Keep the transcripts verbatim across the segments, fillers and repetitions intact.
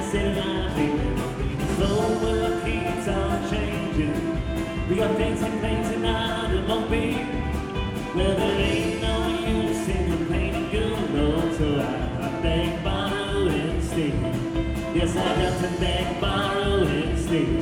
city life, baby. The slow world keeps on changing. We got fancy things and not it won't be. Well, there ain't no use in complaining, good Lord, so I, I beg, borrow, and steal. Yes, I got to beg, borrow, and steal.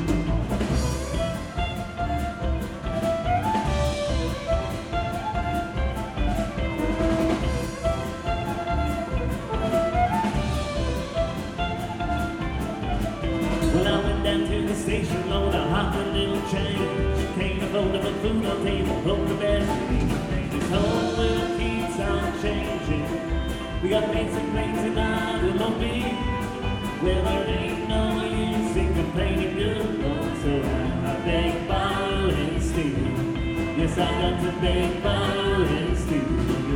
Well, I went down to the station, Lord, I hopped a little change. Can't afford to put food on the table, hope the best to eat. This whole world keeps on changing. We got fancy things and not it won't be. Well, there ain't no use in complaining, good Lord, so I, I beg, borrow, and steal. Yes, I got to beg, borrow, and steal.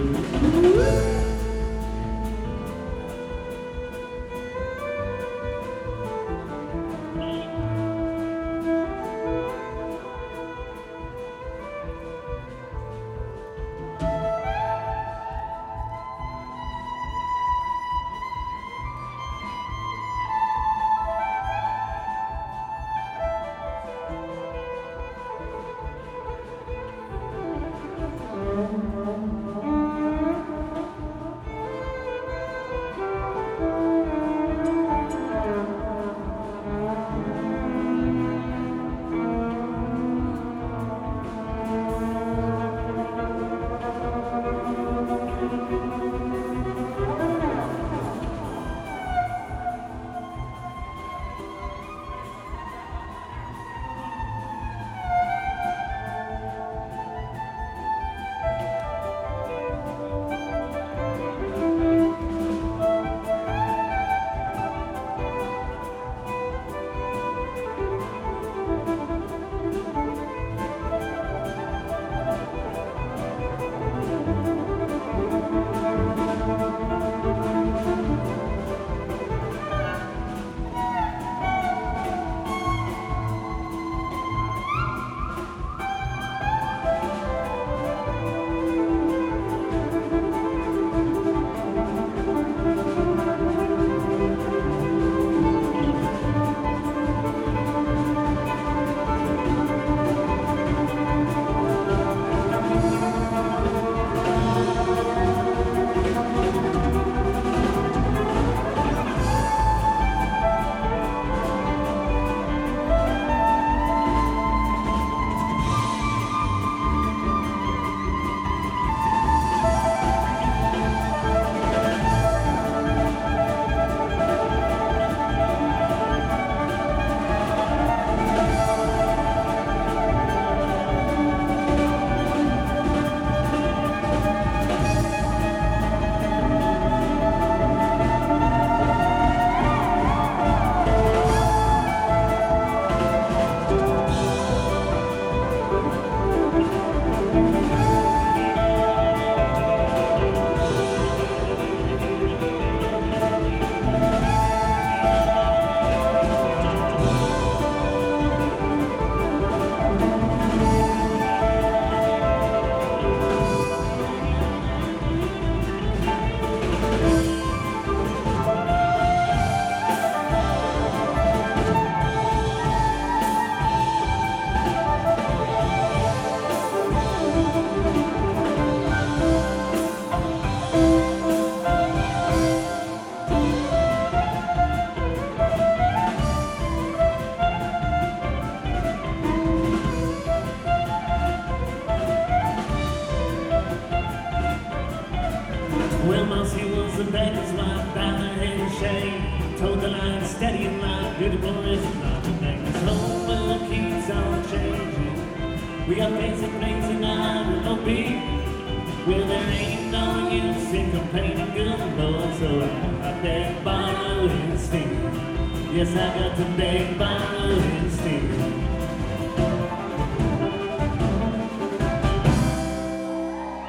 Well, Mousy was the beggar's wife, bound her head in shame. Told the line, steady in life, beautiful is not the thing. This whole world keeps on changing. We got fancy things and I will be. Well, there ain't no use in complaining, good Lord, so I, I beg, borrow, and steal. Yes, I got to beg, borrow, and steal.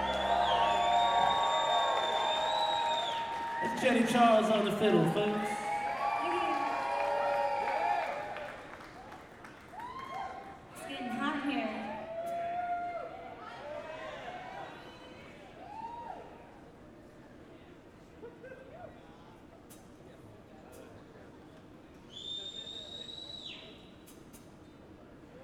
Jenny Charles on the fiddle, folks.